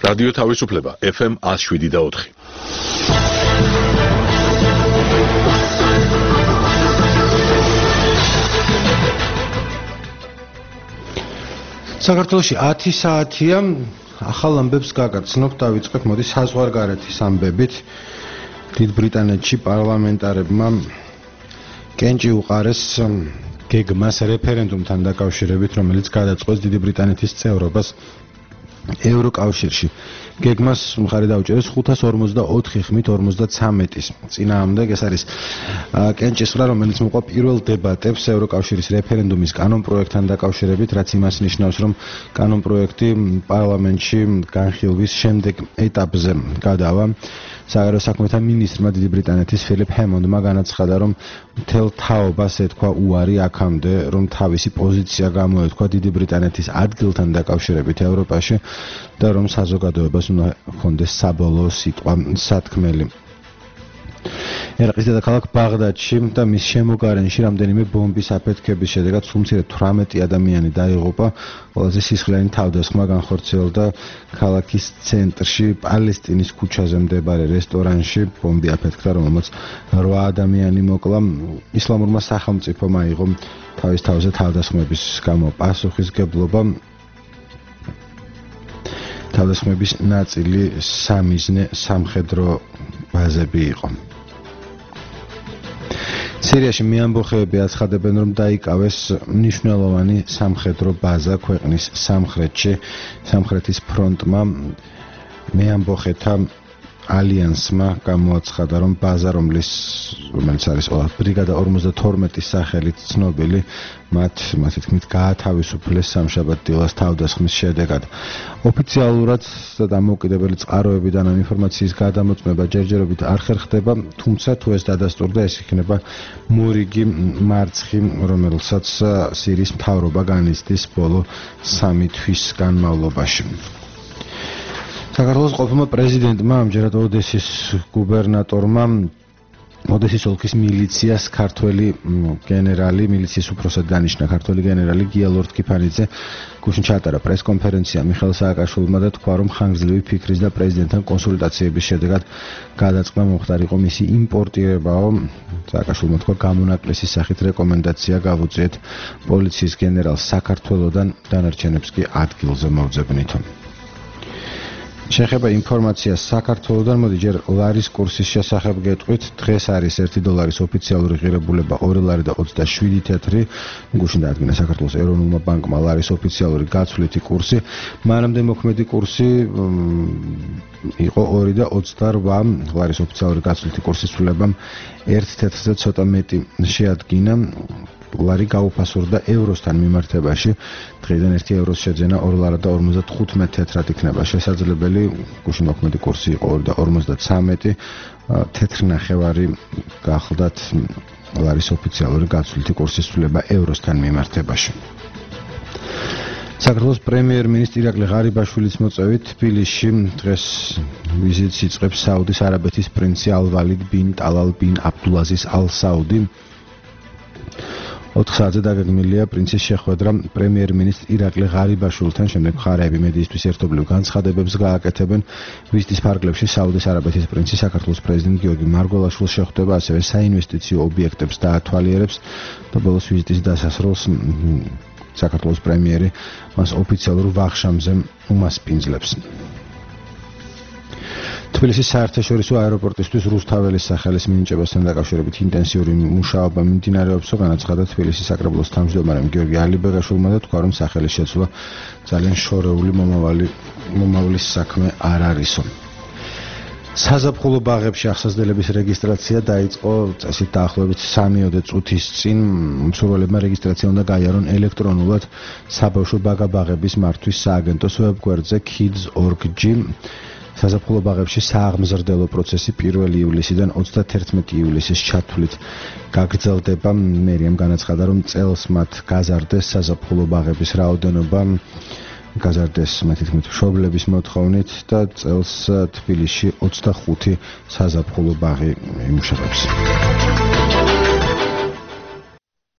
რადიო თავისუფლება FM 107.4. საქართველოში 10 საათია, ახალ ამბებს გაგაცნობ, დავიწყებ მოდი საზღვარგარეთის ამბებით. დიდ ბრიტანეთში პარლამენტარებმა კენჭი უყარეს გეგმას რეფერენდუმთან დაკავშირებით, რომელიც გადაწყვეტს დიდი ბრიტანეთის წევრობას ევროკავშირში. გეგმას მხარი დაუჭერეს 544 ხმით 53-ის წინააღმდეგ. ეს არის კენჭისყრა, რომელიც მოყვა პირველ დებატებს ევროკავშირის რეფერენდუმის კანონპროექტთან დაკავშირებით, რაც იმას ნიშნავს, რომ კანონპროექტი პარლამენტში განხილვის შემდეგ ეტაპზე გადავა. საგარეო საქმეთა მინისტრმა დიდი ბრიტანეთის ფილიპ ჰემონდმა განაცხადა, რომ მთელ თაობას ეთქვა უარი აქამდე, რომ თავისი პოზიცია გამოეთქვა დიდი ბრიტანეთის ადგილთან დაკავშირებით ევროპაში და რომ საზოგადოებას უნდა ჰქონდეს საბოლოო სიტყვა სათქმელი. ერაყის დედაქალაქ ბაღდადში და მის შემოგარენში რამდენიმე ბომბის აფეთქების შედეგად სულ 18 ადამიანი დაიღუპა. ყველაზე სისხლიანი თავდასხმა განხორციელდა ქალაქის ცენტრში, პალესტინის ქუჩაზე მდებარე რესტორანში. ბომბი აფეთქდა, რომელმაც 8 ადამიანი მოკლა. ისლამურმა სახელმწიფომ აიღო თავის თავზე თავდასხმების გამო პასუხისგებლობა. თავდასხმების ნაწილი სამიზნე სამხედრო ბაზები იყო. სირიაში მეამბოხეები აცხადებენ, რომ დაიკავეს მნიშვნელოვანი სამხედრო ბაზა ქვეყნის სამხრეთში. სამხრეთის ფრონტმა მეამბოხეთა ალიანსმა გამოაცხადა, რომ ბაზა, რომელიც არის ბრიგადა 52-ის სახელით ცნობილი, მათი თქმით გაათავისუფლეს სამშაბათ დილას თავდასხმის შედეგად. ოფიციალურად და დამოუკიდებელი წყაროებიდან ამ ინფორმაციის გადამოწმება ჯერჯერობით არ ხერხდება, თუმცა თუ ეს დადასტურდა, ეს იქნება მორიგი მარცხი, რომელსაც სირიის მთავრობა განიცდის ბოლო 3 თვის განმავლობაში. საქართველოს ყოფილმა პრეზიდენტმა ამჯერად ოდესის გუბერნატორმა ოდესის ოლქის მილიციას ქართველი გენერალი, მილიციის უფროსად დანიშნა ქართველი გენერალი გია ლორთქიფანიძე გუშინ ჩაატარა პრესკონფერენცია მიხეილ სააკაშვილმა და თქვა, რომ ხანგრძლივი ფიქრის და პრეზიდენტთან კონსულტაციების შედეგად გადაწყდა მომხდარიყო მისი იმპორტირებაო. სააკაშვილმა თქვა, გამონაკლისის სახით რეკომენდაცია გავუწიეთ პოლიციის გენერალს საქართველოდან, დანარჩენებს კი ადგილზე მოვძებნითო. შეხება ინფორმაციას საქართველოდან, მოდი ჯერ ლარის კურსის შესახებ გეტყვით. დღეს არის $1 ოფიციალური ღირებულება 2 ლარი და 27 თეთრი. გუშინ დაადგინა საქართველოს ეროვნულმა ბანკმა ლარის ოფიციალური გაცვლითი კურსი. მანამდე მოქმედი კურსი იყო 2 და 28. ლარის ოფიციალური გაცვლითი კურსის ცვლილებამ 1 თეთრზე ცოტა მეტი შეადგინა. ლარი გაუფასურდა ევროსთან მიმართებაში. დღეიდან 1 ევროს შეძენა 2 ლარა და 55 თეთრად იქნება შესაძლებელი. გუშინ მოქმედი კურსი იყო 2 და 53. თეთრი ნახევარი გახლდათ ლარის ოფიციალური გაცვლითი კურსის ცვლილება ევროსთან მიმართებაში. საქართველოს პრემიერ-მინისტრი ირაკლი ღარიბაშვილის მოწვევით თბილისში დღეს ვიზიტს იწყებს საუდის არაბეთის პრინცი ალ-ვალიდ ბინ ტალალ ბინ აბდულაზიზ ალ-საუდი. 4 საათზე დაგეგმილია პრინცის შეხვედრა პრემიერ-მინისტრ ირაკლი ღარიბაშვილთან. შემდეგ მხარეები მედიისთვის ერთობლივ განცხადებებს გააკეთებენ. ვიზიტის ფარგლებში საუდის არაბეთის პრინცი საქართველოს პრეზიდენტ გიორგი მარგველაშვილს შეხვდება, ასევე საინვესტიციო ობიექტებს დაათვალიერებს და ბოლოს ვიზიტის დასასრულს საქართველოს პრემიერი მას ოფიციალურ ვახშამზე უმასპინძლებს. თბილისის საერთაშორისო აეროპორტისთვის რუსთაველის სახელის მინიჭებასთან დაკავშირებით ინტენსიური მუშაობა მიმდინარეობს, განაცხადა თბილისის საკრებულოს თავმჯდომარემ გიორგი ალიბეგაშვილმა და თქვა, რომ სახელის შეცვლა ძალიან შორეული მომავლის საქმე არ არისო. საზაფხულო ბაღებში აღსაზრდელების რეგისტრაცია დაიწყო წესით დაახლოებით 3 წუთის წინ. მსურველებმა რეგისტრაცია უნდა გაიარონ ელექტრონულად საბავშვო ბაგაბაღების მართვის სააგენტოს ვებგვერდზე kids.org. საზაფხულო ბაღებში სააღმზრდელო პროცესი 1 ივლისიდან 31 ივლისის ჩათვლით გაგრძელდება. მერიამ განაცხადა, რომ წელს მათ გაზარდეს საზაფხულო ბაღების რაოდენობა, გაზარდეს მათი თქმით მშობლების მოთხოვნით და წელს თბილისში 25 საზაფხულო ბაღი იმუშავებს.